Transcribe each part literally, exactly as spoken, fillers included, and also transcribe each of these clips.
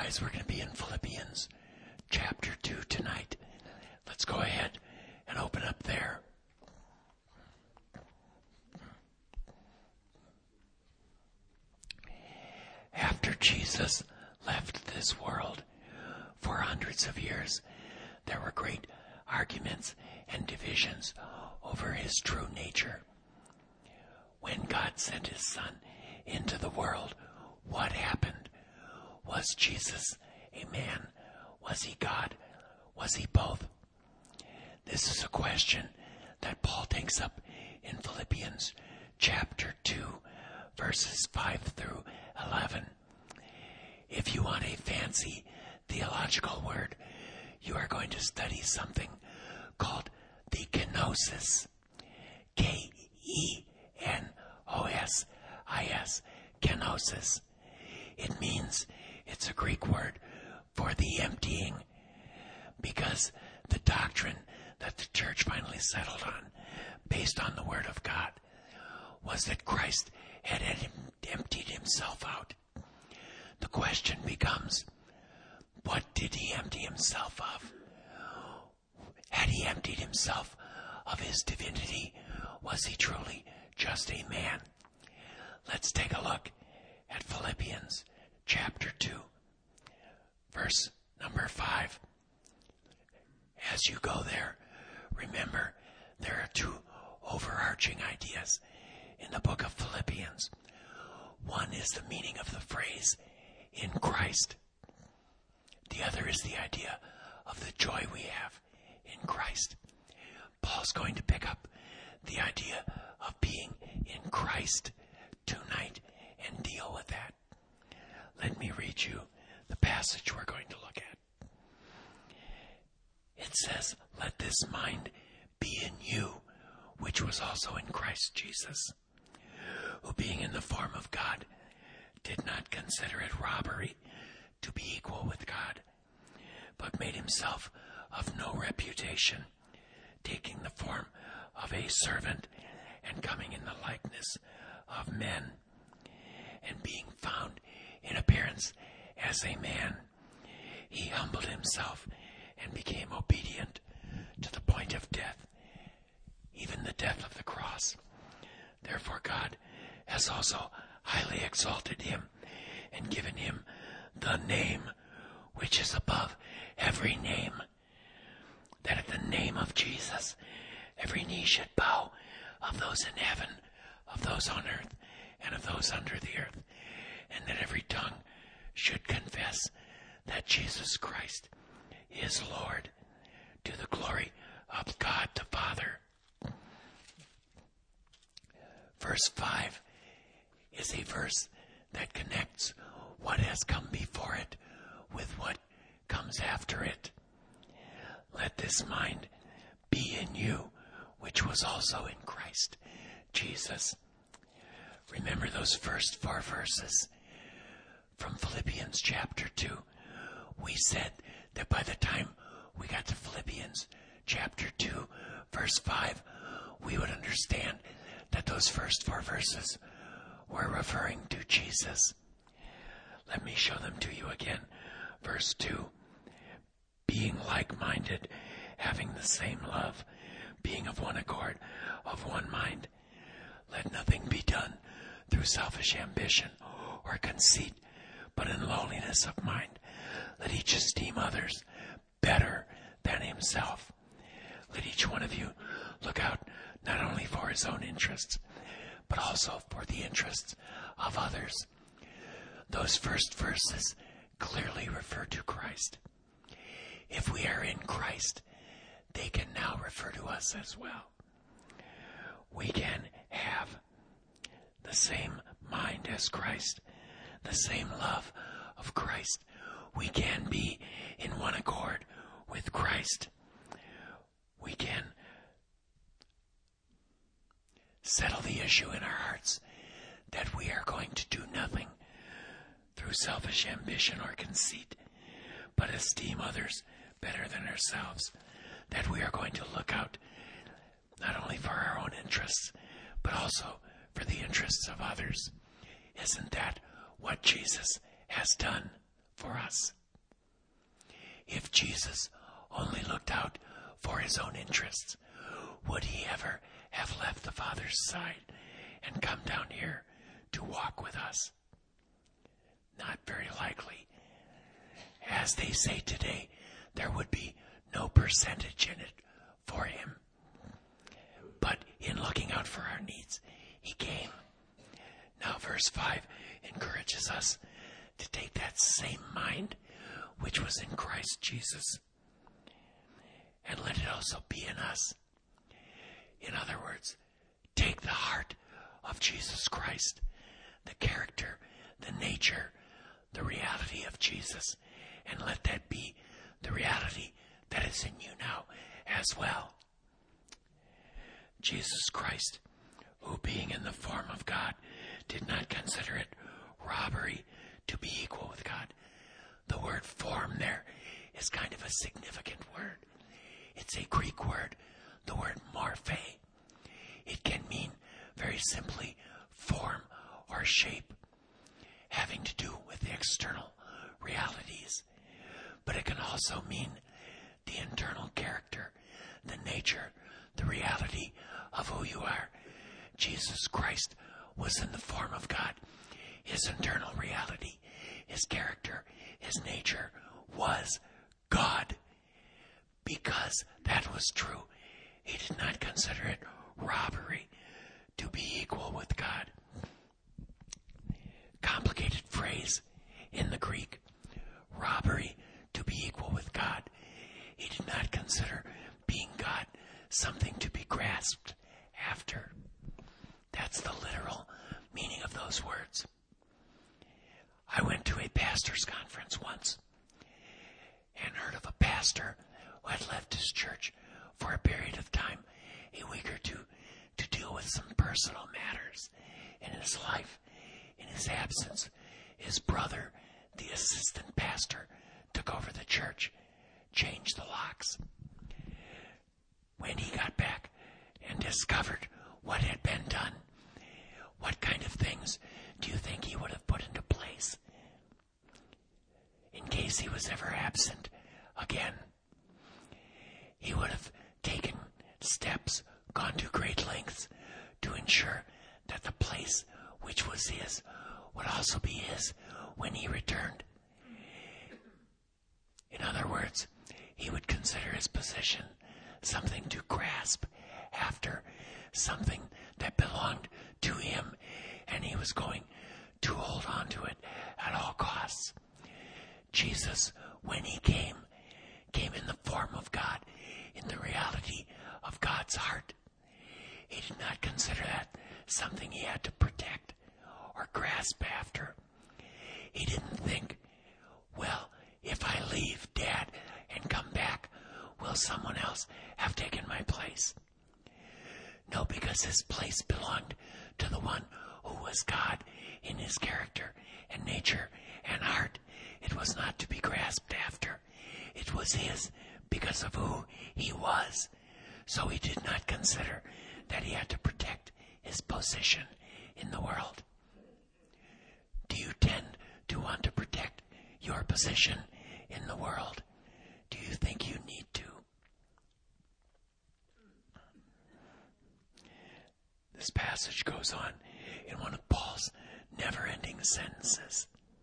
Guys, we're going to be in Philippians chapter two tonight. Let's go ahead and open up there. After Jesus left this world for hundreds of years, there were great arguments and divisions over his true nature. When God sent his Son into the world, what happened? Was Jesus a man? Was he God? Was he both? This is a question that Paul takes up in Philippians chapter two, verses five through eleven. If you want a fancy theological word, you are going to study something called the kenosis. K E N O S I S. Kenosis. It means, it's a Greek word for the emptying, because the doctrine that the church finally settled on, based on the Word of God, was that Christ had emptied himself out. The question becomes, what did he empty himself of? Had he emptied himself of his divinity? Was he truly just a man? Let's take a look at Philippians chapter two, verse number five. As you go there, remember there are two overarching ideas in the book of Philippians. One is the meaning of the phrase, in Christ. The other is the idea of the joy we have in Christ. Paul's going to pick up the idea of being in Christ tonight and deal with that. Let me read you the passage we're going to look at. It says, "Let this mind be in you, which was also in Christ Jesus, who being in the form of God, did not consider it robbery to be equal with God, but made himself of no reputation, taking the form of a servant and coming in the likeness of men, and being found in appearance as a man, he humbled himself and became obedient to the point of death, even the death of the cross. Therefore God has also highly exalted him and given him the name which is above every name, that at the name of Jesus every knee should bow, of those in heaven, of those on earth, and of those under the earth, and that every tongue should confess that Jesus Christ is Lord, to the glory of God the Father." Verse five is a verse that connects what has come before it with what comes after it. Let this mind be in you, which was also in Christ Jesus. Remember those first four verses from Philippians chapter two. We said that by the time we got to Philippians chapter two, verse five, we would understand that those first four verses were referring to Jesus. Let me show them to you again. Verse two, "Being like-minded, having the same love, being of one accord, of one mind. Let nothing be done through selfish ambition or conceit, but in lowliness of mind. Let each esteem others better than himself. Let each one of you look out not only for his own interests, but also for the interests of others." Those first verses clearly refer to Christ. If we are in Christ, they can now refer to us as well. We can have the same mind as Christ, the same love of Christ. We can be in one accord with Christ. We can settle the issue in our hearts that we are going to do nothing through selfish ambition or conceit, but esteem others better than ourselves, that we are going to look out not only for our own interests, but also for the interests of others. Isn't that what Jesus has done for us? If Jesus only looked out for his own interests, would he ever have left the Father's side and come down here to walk with us? Not very likely. As they say today, there would be no percentage in it for him. But in looking out for our needs, he came. Now verse five encourages us to take that same mind which was in Christ Jesus and let it also be in us. In other words, take the heart of Jesus Christ, the character, the nature, the reality of Jesus, and let that be the reality that is in you now as well. Jesus Christ, who being in the form of God, did not consider it robbery to be equal with God. The word form there is kind of a significant word. It's a Greek word, the word morphe. It can mean very simply form or shape, having to do with the external realities. But it can also mean the internal character, the nature, the reality of who you are. Jesus Christ was in the form of God. His internal reality, his character, his nature was God. Because that was true, he did not consider it robbery to be equal with God. Complicated phrase in the Greek. Robbery to be equal with God. He did not consider being God something to be grasped after. That's the literal meaning of those words. I went to a pastor's conference once and heard of a pastor who had left his church for a period of time, a week or two, to deal with some personal matters in his life. In his absence, his brother, the assistant pastor, took over the church, changed the locks. When he got back and discovered what had been done, what kind of things do you think he would have put into place in case he was ever absent again? He would have taken steps, gone to great lengths to ensure that the place which was his would also be his when he returned. In other words, he would consider his position something to grasp after, something that belonged to him, and he was going to hold on to it at all costs. Jesus, when he came, came in the form of God, in the reality of God's heart. He did not consider that something he had to protect or grasp after. He didn't think, well, if I leave Dad and come back, will someone else have taken my place? No, because his place belonged to the one who was God in his character and nature and heart. It was not to be grasped after. It was his because of who he was. So he did not consider that he had to protect his position in the world. Do you tend to want to protect your position in the world? Do you think you need to? This passage goes on in one of Paul's never-ending sentences.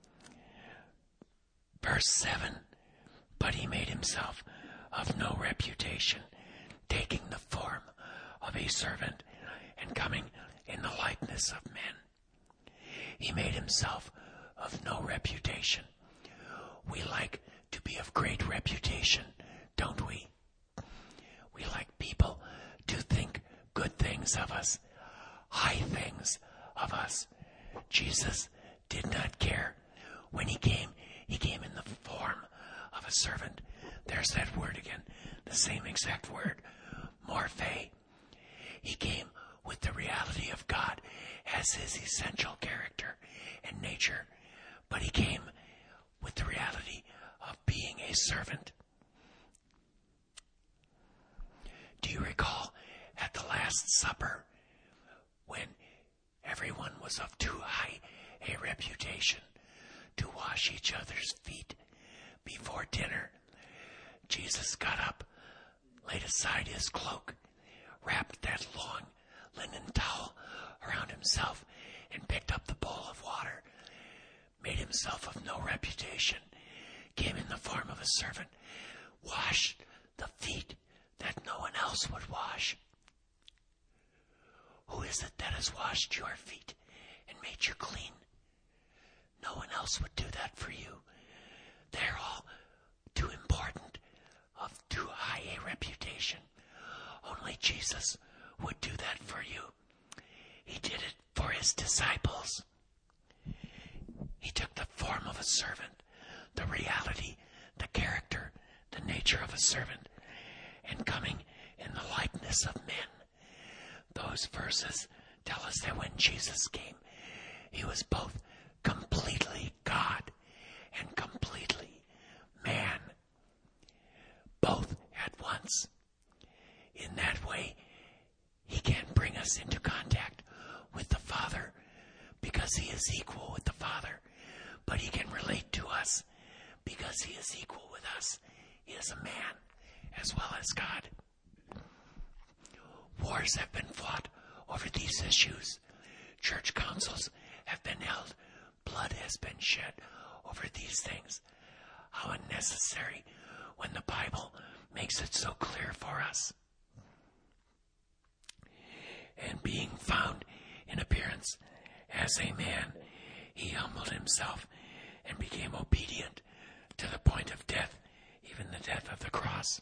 Verse seven, but he made himself of no reputation, taking the form of a servant and coming in the likeness of men. He made himself of no reputation. We like to be of great reputation, don't we? We like people to think good things of us, high things of us. Jesus did not care. When he came, he came in the form of a servant. There's that word again, the same exact word, morphe. He came with the reality of God as his essential character and nature, but he came with the reality of being a servant. Do you recall at the Last Supper when everyone was of too high a reputation to wash each other's feet before dinner? Jesus got up, laid aside his cloak, wrapped that long linen towel around himself, and picked up the bowl of water, made himself of no reputation, came in the form of a servant, washed the feet that no one else would wash. Who is it that has washed your feet and made you clean? No one else would do that for you. They're all too important, of too high a reputation. Only Jesus would do that for you. He did it for his disciples. He took the form of a servant, the reality, the character, the nature of a servant, and coming in the likeness of men. Those verses tell us that when Jesus came, he was both completely God and completely man, both at once. In that way, he can bring us into contact with the Father because he is equal with the Father, but he can relate to us because he is equal with us. He is a man as well as God. Wars have been fought over these issues. Church councils have been held. Blood has been shed over these things. How unnecessary when the Bible makes it so clear for us. And being found in appearance as a man, he humbled himself and became obedient to the point of death, even the death of the cross.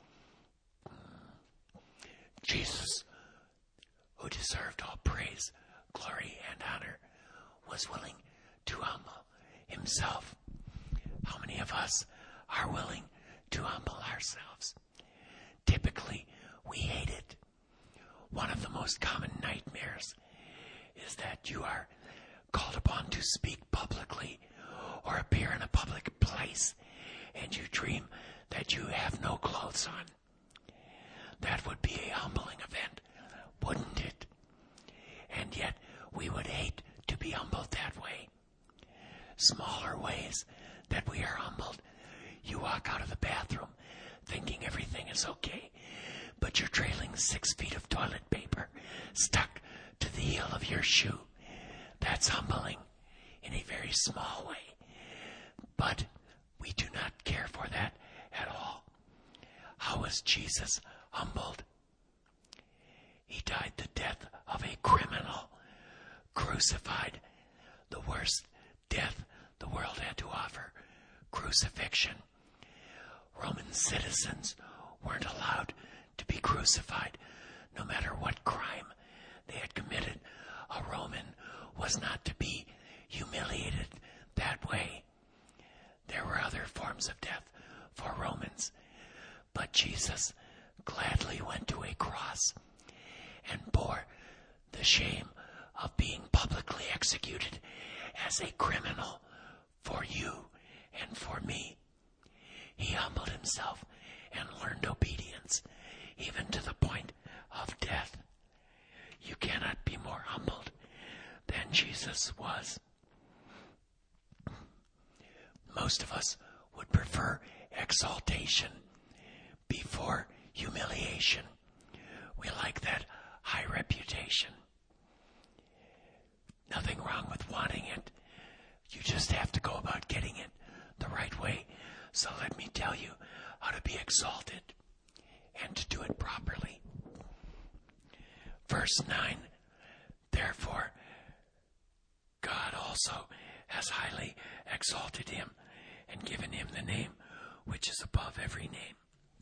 Jesus, who deserved all praise, glory, and honor, was willing to humble himself. How many of us are willing to humble ourselves? Typically, we hate it. One of the most common nightmares is that you are called upon to speak publicly or appear in a public place, and you dream that you have no clothes on. That would be a humbling event, wouldn't it? And yet, we would hate to be humbled that way. Smaller ways that we are humbled. You walk out of the bathroom thinking everything is okay, but you're trailing six feet of toilet paper stuck to the heel of your shoe. That's humbling in a very small way. But we do not care for that at all. How was Jesus humbled? He died the death of a criminal, crucified, the worst death the world had to offer, crucifixion. Roman citizens weren't allowed to be crucified, no matter what crime they had committed. A Roman was not to be humiliated that way. There were other forms of death for Romans, but Jesus gladly went to a cross and bore the shame of being publicly executed as a criminal for you and for me. He humbled himself and learned obedience, even to the point of death. You cannot be more humbled than Jesus was. Most of us would prefer exaltation before humiliation. We like that high reputation. Nothing wrong with wanting it. You just have to go about getting it the right way. So let me tell you how to be exalted and to do it properly. Verse nine, therefore, God also has highly exalted him and given him the name which is above every name.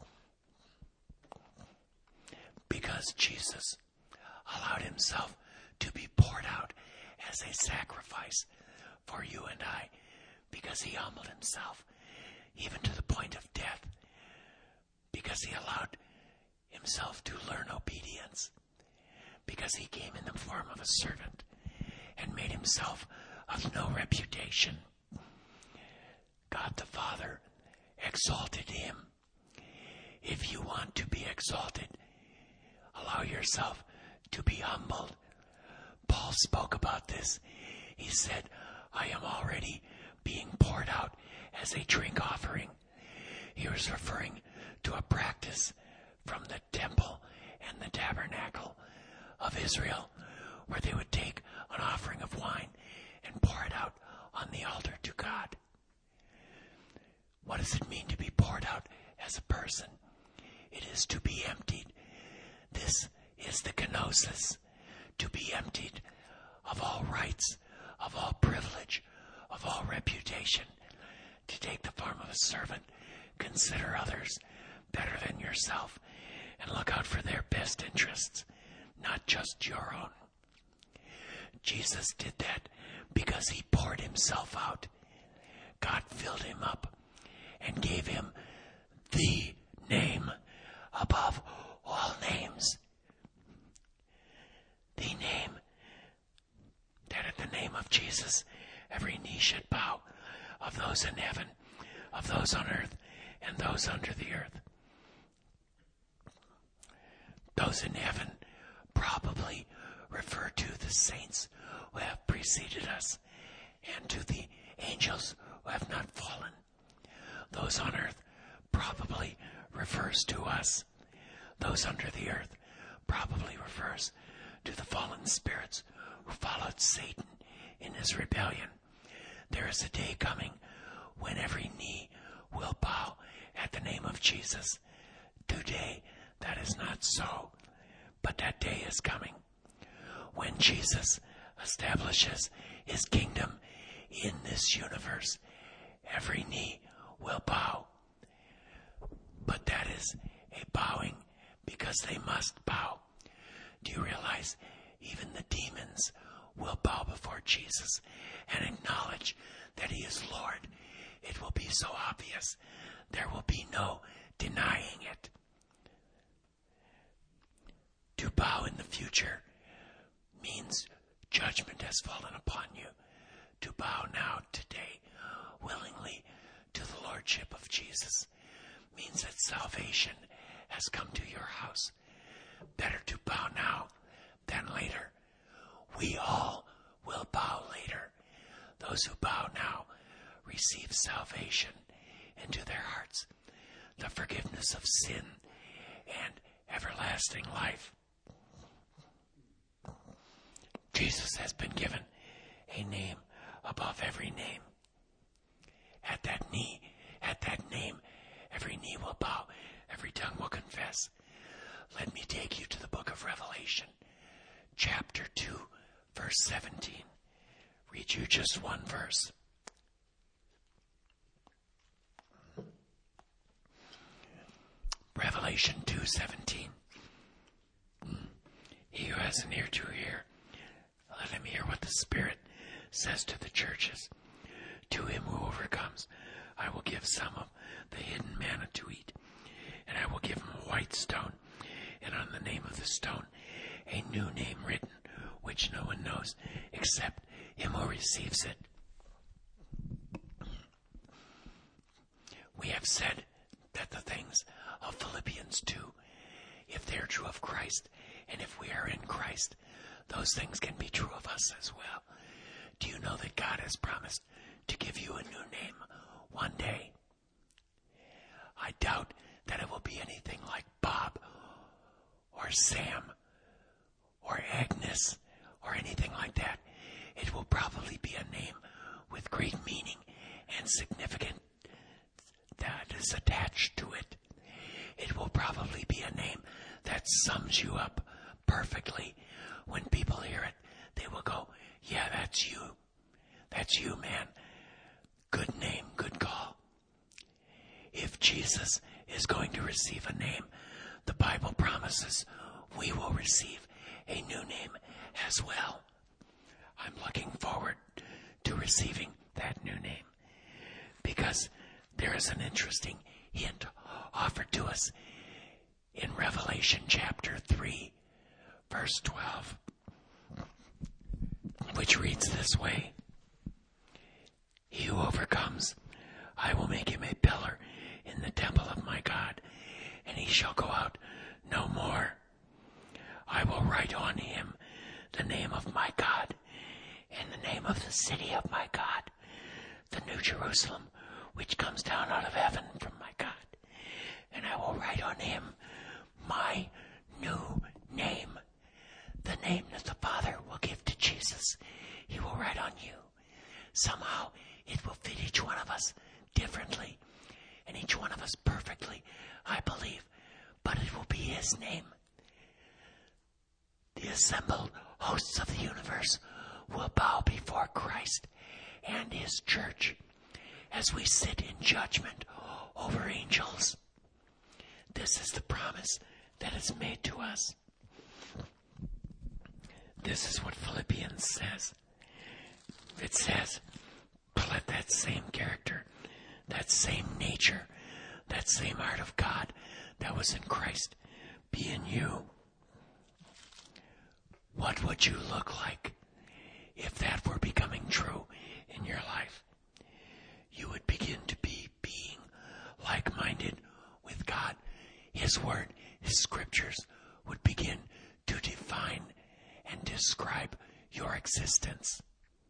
Because Jesus allowed himself to be poured out as a sacrifice for you and I, because he humbled himself even to the point of death, because he allowed himself to learn obedience, because he came in the form of a servant and made himself of no reputation. God the Father exalted him. If you want to be exalted, allow yourself to be humbled. Paul spoke about this. He said, I am already being poured out as a drink offering. He was referring to a practice from the temple and the tabernacle of Israel, where they would take an offering of wine and pour it out on the altar to God. What does it mean to be poured out as a person? It is to be emptied. This is the kenosis, to be emptied of all rights, of all privilege, of all reputation, to take the form of a servant, consider others better than yourself, and look out for their best interests, not just your own. Jesus did that because he poured himself out. God filled him up and gave him the name above all names. The name that at the name of Jesus every knee should bow, of those in heaven, of those on earth, and those under the earth. Those in heaven probably refer to the saints who have preceded us and to the angels who have not fallen. Those on earth probably refers to us. Those under the earth probably refers to the fallen spirits who followed Satan in his rebellion. There is a day coming when every knee will bow at the name of Jesus. Today, that is not so, but that day is coming when Jesus establishes his kingdom in this universe. Every knee will bow, but that is a bowing because they must bow. Do you realize even the demons will bow before Jesus and acknowledge that he is Lord? It will be so obvious. There will be no denying it. To bow in the future means judgment has fallen upon you. To bow now, today, willingly to the Lordship of Jesus means that salvation has come to your house. Better to bow now than later. We all will bow later. Those who bow now receive salvation into their hearts, the forgiveness of sin, and everlasting life. Jesus has been given a name above every name. At that knee, at that name, every knee will bow, every tongue will confess. Let me take you to the book of Revelation, chapter two, verse seventeen. Read you just one verse. Revelation two seventeen. He who has an ear to hear, let him hear what the Spirit says to the churches. To him who overcomes, I will give some of the hidden manna to eat, and I will give him a white stone, and on the name of the stone a new name written, which no one knows except him who receives it. We have said that the things of Philippians two, if they are true of Christ, and if we are in Christ, those things can be true of us as well. Do you know that God has promised to give you a new name one day? I doubt that it will be anything like Bob or Sam or Agnes or anything like that. It will probably be a name with great meaning and significance that is attached to it. It will probably be a name that sums you up perfectly. When people hear it, they will go, yeah, that's you. That's you, man. Good name, good call. If Jesus is going to receive a name, the Bible promises we will receive a new name as well. I'm looking forward to receiving that new name because there is an interesting hint offered to us in Revelation chapter three, verse twelve, which reads this way. He who overcomes, I will make him a pillar in the temple of my God, and he shall go out no more. I will write on him the name of my God and the name of the city of my God, the New Jerusalem, which comes down out of heaven from my God, and I will write on him my new name. The name that the Father will give to Jesus, he will write on you. Somehow it will fit each one of us differently, and each one of us perfectly, I believe, but it will be his name. The assembled hosts of the universe will bow before Christ and his church as we sit in judgment over angels. This is the promise that is made to us. This is what Philippians says. It says, let that same character, that same nature, that same heart of God that was in Christ be in you. What would you look like if that were becoming true in your life? You would begin to be being like-minded with God. His word, his scriptures would begin to define and describe your existence.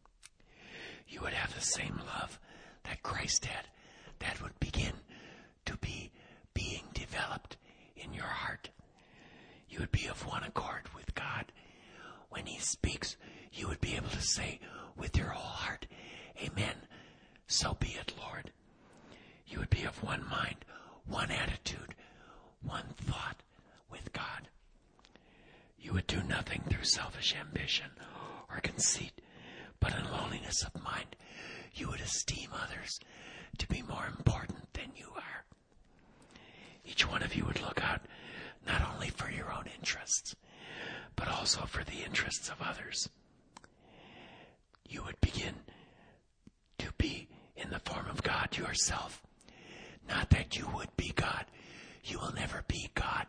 You would have the same love that Christ had. That would begin to be being developed in your heart. You would be of one accord with God. When he speaks, you would be able to say with your whole heart, Amen, so be it, Lord. You would be of one mind, one attitude, one thought with God. You would do nothing through selfish ambition or conceit, but in lowliness of mind, you would esteem others to be more important than you are. Each one of you would look out not only for your own interests, but also for the interests of others. You would begin to be in the form of God yourself. Not that you would be God. You will never be God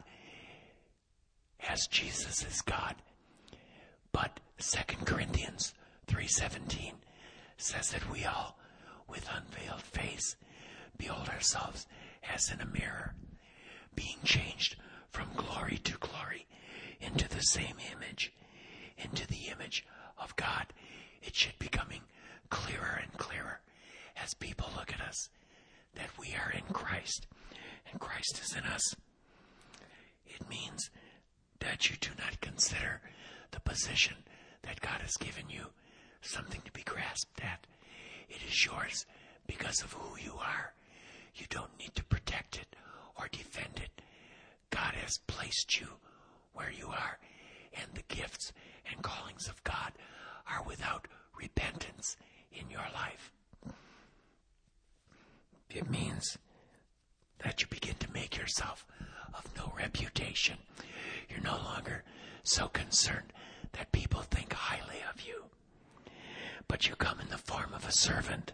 as Jesus is God. But Second Corinthians three seventeen says that we all, with unveiled face, behold ourselves as in a mirror, being changed from glory to glory into the same image, into the image of God. It should be becoming clearer and clearer as people look at us that we are in Christ and Christ is in us. It means that you do not consider the position that God has given you something to be grasped at. It is yours because of who you are. You don't need to protect it or defend it. God has placed you where you are, and the gifts and callings of God are without repentance in your life. It means that you begin to make yourself of no reputation. You're no longer so concerned that people think highly of you, but you come in the form of a servant,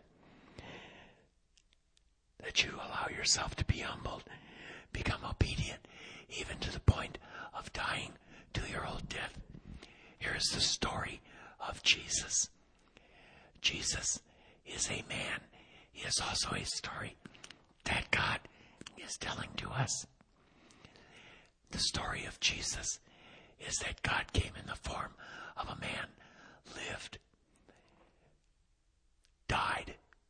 that you allow yourself to be humbled, become obedient, even to the point of dying to your old death. Here is the story of Jesus. Jesus is a man. He is also a story that God is telling to us. The story of Jesus is that God came in the form of a man, lived, died,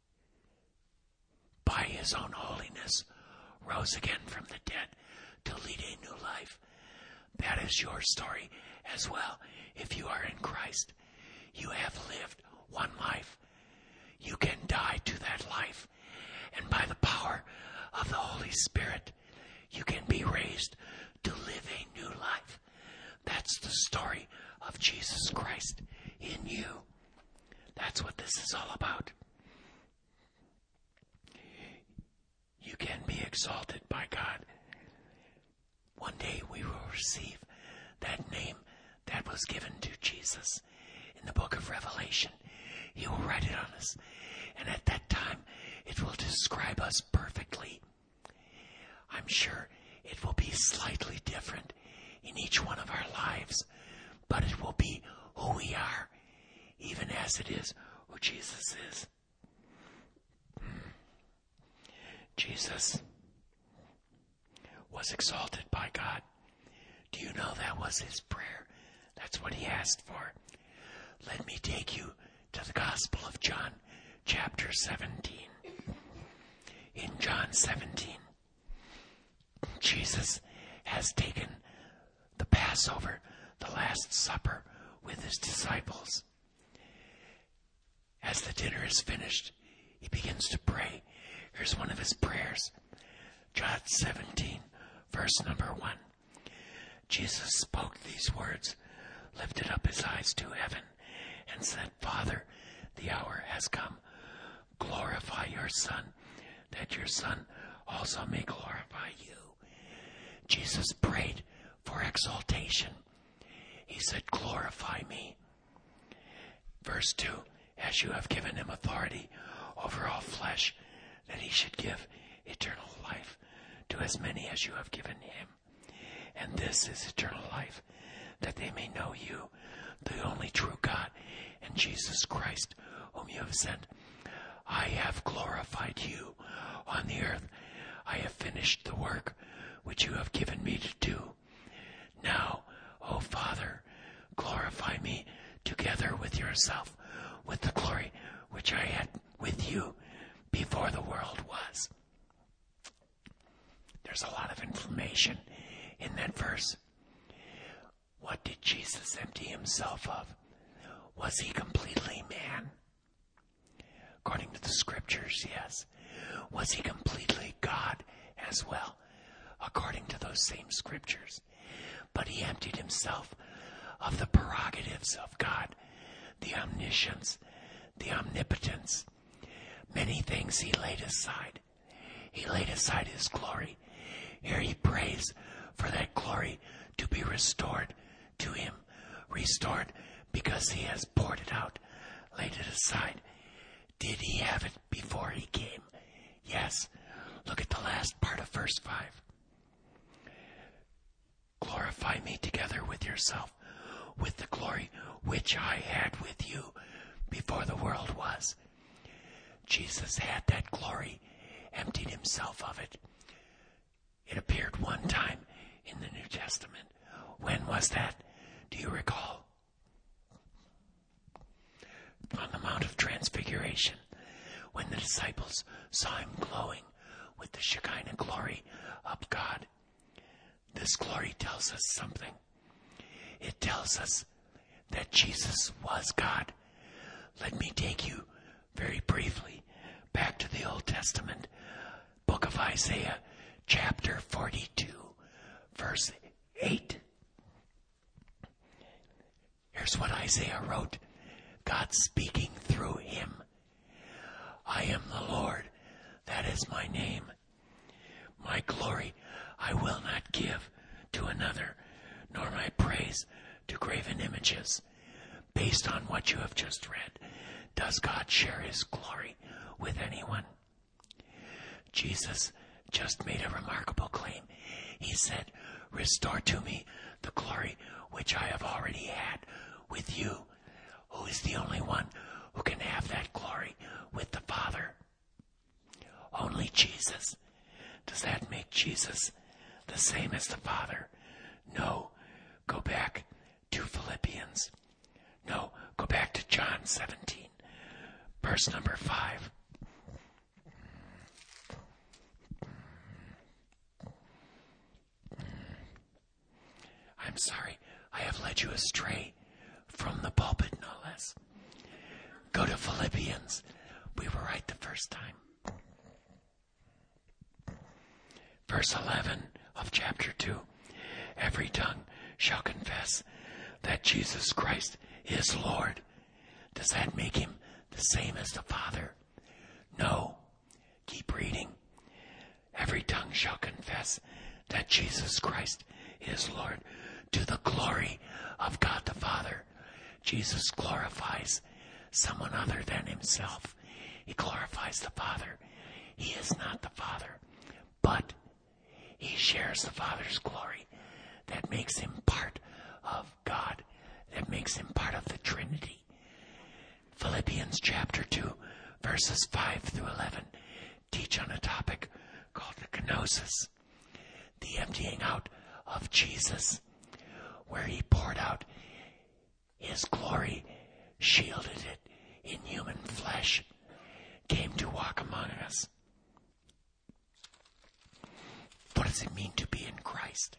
by his own holiness, rose again from the dead to lead a new life. That is your story as well. If you are in Christ, you have lived one life. You can die to that life, and by the power of the Holy Spirit, you can be raised to live a new life. That's the story of Jesus Christ in you. That's what this is all about. You can be exalted by God. One day we will receive that name that was given to Jesus in the book of Revelation. He will write it on us, and at that time it will describe us perfectly. I'm sure it will be slightly different in each one of our lives, but it will be who we are, even as it is who Jesus is. Jesus was exalted by God. Do you know that was his prayer? That's what he asked for. Let me take you to the Gospel of John, chapter seventeen. In John seventeen, Jesus has taken the Passover, the Last Supper, with his disciples. As the dinner is finished, he begins to pray. Here's one of his prayers. John seventeen, verse number one. Jesus spoke these words, lifted up his eyes to heaven, and said, Father, the hour has come. Glorify your Son, that your Son also may glorify you. Jesus prayed for exaltation. He said, glorify me. Verse two, as you have given him authority over all flesh, that he should give eternal life to as many as you have given him. And this is eternal life, that they may know you, the only true God, and Jesus Christ, whom you have sent. I have glorified you on the earth. I have finished the work which you have given me to do. Now, O Father, glorify me together with yourself, with the glory which I had with you before the world was. There's a lot of information in that verse. What did Jesus empty himself of? Was he completely man? According to the scriptures, yes. Was he completely God as well? According to those same scriptures. But he emptied himself of the prerogatives of God, the omniscience, the omnipotence. Many things he laid aside. He laid aside his glory. Here he prays for that glory to be restored to him. Restored because he has poured it out, laid it aside. Did he have it before he came? Yes. Look at the last part of verse five. Glorify me together with yourself, with the glory which I had with you before the world was. Jesus had that glory, emptied himself of it. It appeared one time in the New Testament. When was that? Do you recall? On the Mount of Transfiguration, when the disciples saw him glowing with the Shekinah glory of God. This glory tells us something. It tells us that Jesus was God. Let me take you very briefly back to the Old Testament, book of Isaiah, chapter forty-two, verse eight. Here's what Isaiah wrote, God speaking through him. I am the Lord, that is my name. My glory I will not give to another, nor my praise to graven images. Based on what you have just read, does God share his glory with anyone? Jesus just made a remarkable claim. He said, restore to me the glory which I have already had with you. Who is the only one who can have that glory with the Father? Only Jesus. Does that make Jesus the same as the Father? No. Go back to Philippians. No, go back to John seventeen, verse number five. I'm sorry, I have led you astray from the pulpit, no less. Go to Philippians. We were right the first time. Verse eleven of chapter two. Every tongue shall confess that Jesus Christ is Lord. Does that make him the same as the Father? No. Keep reading. Every tongue shall confess that Jesus Christ is Lord, to the glory of God the Father. Jesus glorifies someone other than himself. He glorifies the Father. He is not the Father, but he shares the Father's glory. That makes him part of God. That makes him part of the Trinity. Philippians chapter two, verses five through eleven teach on a topic called the kenosis, the emptying out of Jesus, where he poured out his glory, shielded it in human flesh, came to walk among us. Put it does it mean to be in Christ?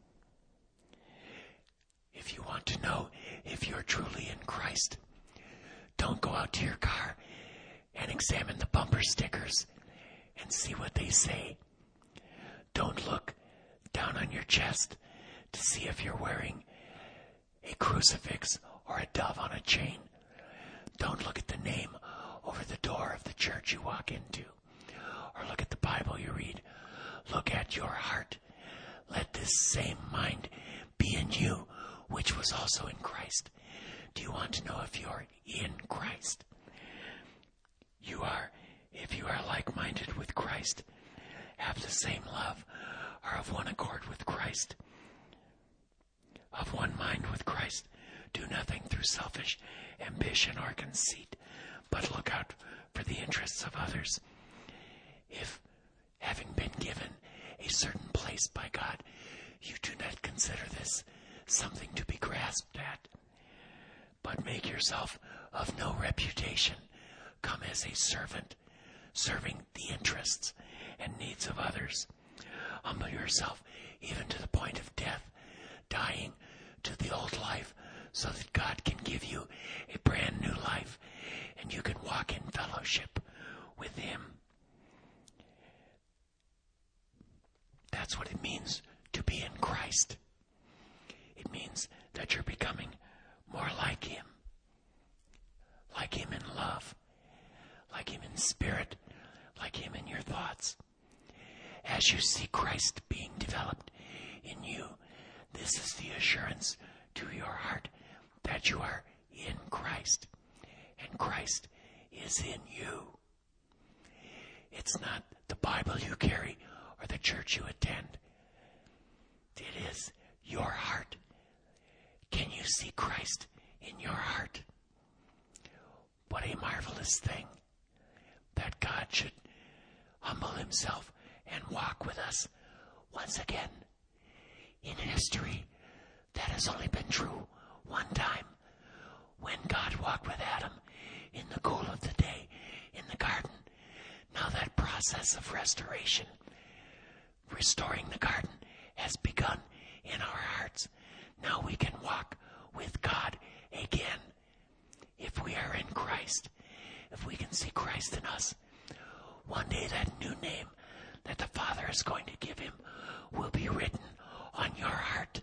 If you want to know if you're truly in Christ, don't go out to your car and examine the bumper stickers and see what they say. Don't look down on your chest to see if you're wearing a crucifix or a dove on a chain. Don't look at the name over the door of the church you walk into, or look at the Bible you read. Look at your heart. Let this same mind be in you, which was also in Christ. Do you want to know if you're in Christ? You are, if you are like-minded with Christ, have the same love, are of one accord with Christ, of one mind with Christ. Do nothing through selfish ambition or conceit, but look out for the interests of others. If, having been given a certain place by God, you do not consider this something to be grasped at, but make yourself of no reputation. Come as a servant, serving the interests and needs of others. Humble yourself even to the point of death, dying to the old life, so that God can give you a brand new life and you can walk in fellowship with Him. That's what it means to be in Christ. It means that you're becoming more like Him. Like Him in love. Like Him in spirit. Like Him in your thoughts. As you see Christ being developed in you, this is the assurance to your heart that you are in Christ. And Christ is in you. It's not the Bible you carry or the church you attend. It is your heart. Can you see Christ in your heart? What a marvelous thing that God should humble Himself and walk with us once again. In history, that has only been true one time, when God walked with Adam in the cool of the day in the garden. Now that process of restoration, restoring the garden, has begun in our hearts. Now we can walk with God again. If we are in Christ, if we can see Christ in us, one day that new name that the Father is going to give Him will be written on your heart.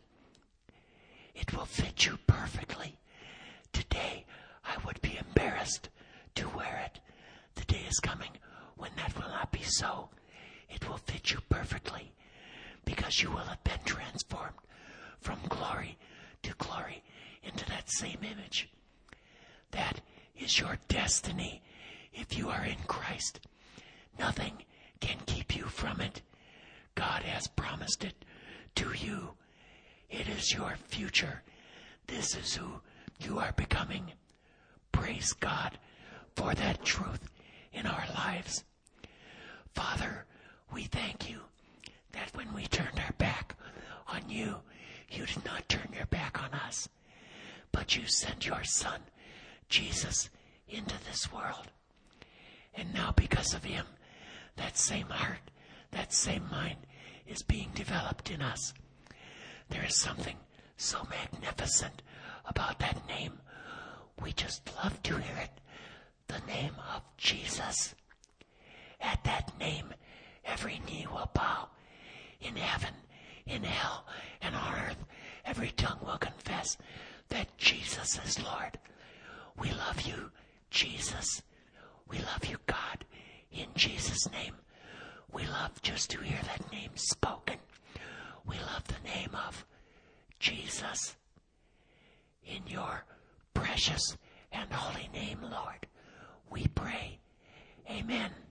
It will fit you perfectly. Today, I would be embarrassed to wear it. The day is coming when that will not be so. It will fit you perfectly because you will have been transformed from glory to glory into that same image. That is your destiny if you are in Christ. Nothing can keep you from it. God has promised it to you. It is your future. This is who you are becoming. Praise God for that truth in our lives. Father, we thank you that when we turned our back on you, you did not turn your back on us, but you sent your Son, Jesus, into this world. And now because of Him, that same heart, that same mind is being developed in us. There is something so magnificent about that name. We just love to hear it. The name of Jesus. At that name, every knee will bow. In heaven, in hell, and on earth, every tongue will confess that Jesus is Lord. We love you, Jesus. We love you, God, in Jesus' name. We love just to hear that name spoken. We love the name of Jesus. In your precious and holy name, Lord, we pray. Amen.